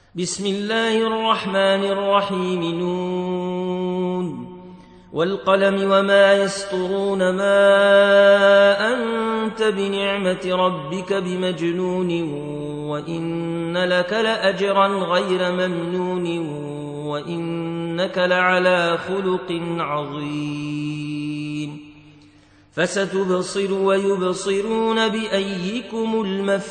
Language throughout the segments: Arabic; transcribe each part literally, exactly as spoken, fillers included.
بسم الله الرحمن الرحيم. نون والقلم وما يسطرون، ما أنت بنعمة ربك بمجنون، وإن لك لأجرا غير ممنون، وإنك لعلى خلق عظيم. فستبصر ويبصرون بأيكم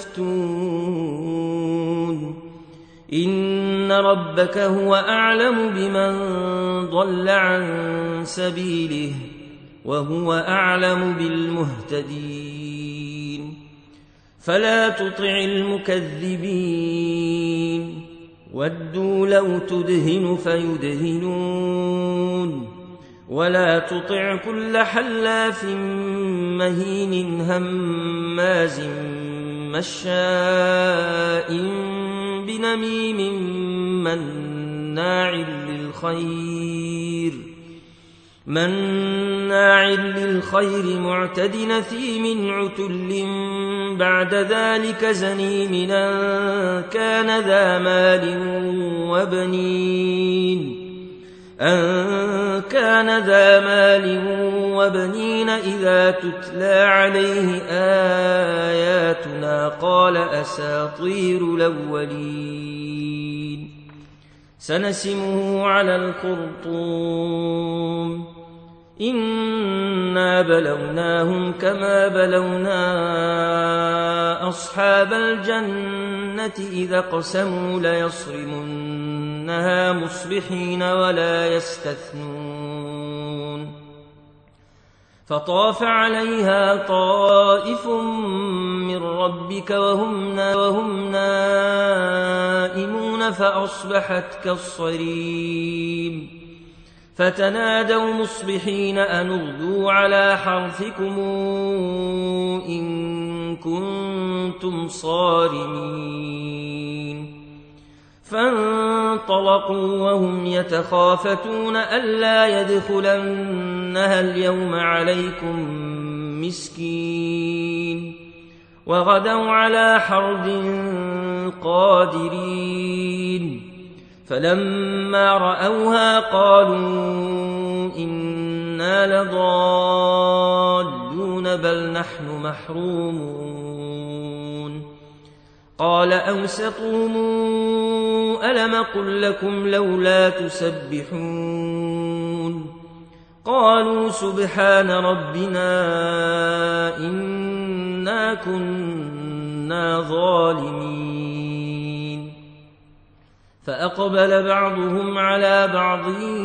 المفتون. إن ربك هو أعلم بمن ضل عن سبيله وهو أعلم بالمهتدين. فلا تطع المكذبين، ودوا لو تدهن فيدهنون. ولا تطع كل حلاف مهين هماز مشاء بنميم مناع للخير مناع للخير معتد نثيم عتل بعد ذلك زنيم أن كان ذا مال وبنين أن كان ذا مال وبنين إذا تتلى عليه آياتنا قال أساطير الأولين. سنسمه على الخرطوم. إنا بلوناهم كما بلونا أصحاب الجنة إذا اقسموا ليصرمنها مصبحين ولا يستثنون. فطاف عليها طائف من ربك وهم وهم نائمون فأصبحت كالصريم. فتنادوا مصبحين أن اغدوا على حرثكم إن كنتم صارمين. فانطلقوا وهم يتخافتون ألا يدخلنها اليوم عليكم مسكين. وغدوا على حرد قادرين. فلما رأوها قالوا إنا لضالون بل نحن محرومون. قال أوسطهم ألم قل لكم لولا تسبحون. قالوا سبحان ربنا إنا كنا ظالمين. فأقبل بعضهم على بعض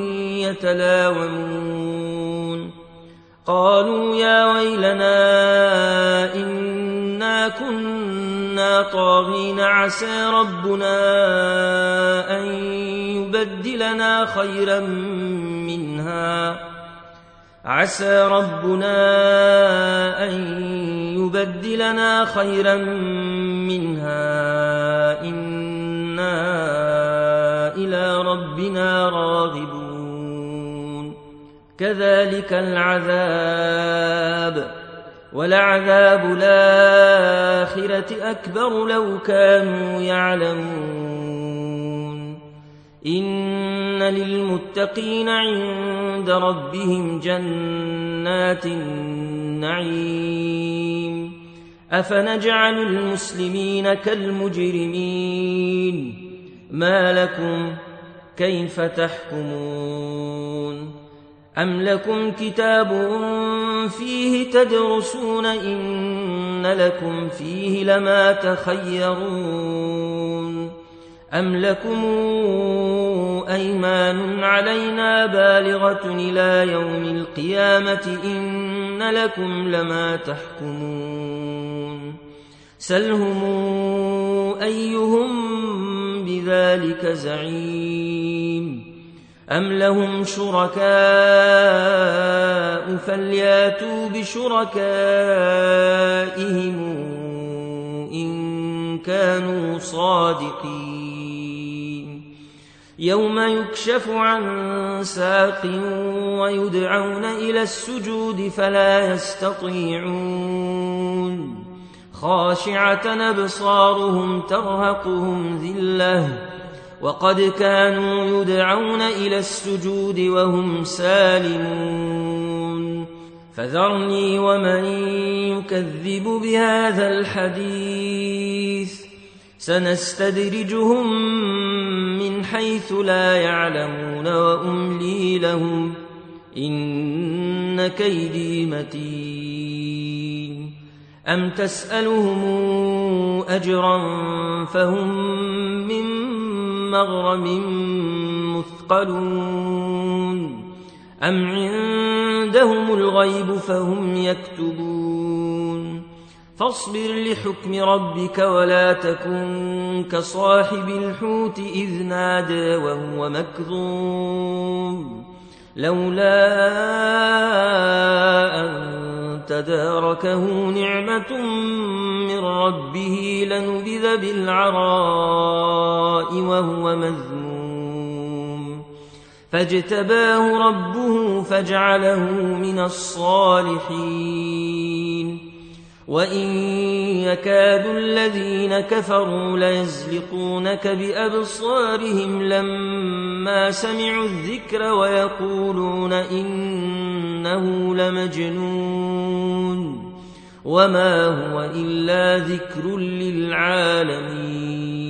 يتلاومون. قالوا يا ويلنا إنا كنا طاغين عسى ربنا أن يبدلنا خيرا منها عسى ربنا أن يبدلنا خيرا منها إنا إلى ربنا راغبون. كذلك العذاب ولعذاب الآخرة أكبر لو كانوا يعلمون. إن للمتقين عند ربهم جنات النعيم. أفنجعل المسلمين كالمجرمين ما لكم كيف تحكمون. أم لكم كتاب فيه تدرسون إن لكم فيه لما تخيرون. أم لكم أيمان علينا بالغة إلى يوم القيامة إن لكم لما تحكمون. سلهم أيهم بذلك زعيم. أم لهم شركاء فلياتوا بشركائهم إن كانوا صادقين. يوم يكشف عن ساق ويدعون إلى السجود فلا يستطيعون. خاشعة أبصارهم ترهقهم ذلة وقد كانوا يدعون إلى السجود وهم سالمون فذرني ومن يكذب بهذا الحديث سنستدرجهم من حيث لا يعلمون وأملي لهم إن كيدي متين أم تسألهم أجرا فهم من مغرم مثقلون أم عندهم الغيب فهم يكتبون فاصبر لحكم ربك ولا تكن كصاحب الحوت إذ نادى وهو مكظوم لولا أن تداركه نعمة من ربه لنبذ بالعراء وهو مذموم فاجتباه ربه فجعله من الصالحين وإن يكاد الذين كفروا ليزلقونك بأبصارهم لما سمعوا الذكر ويقولون إنه لمجنون وما هو إلا ذكر للعالمين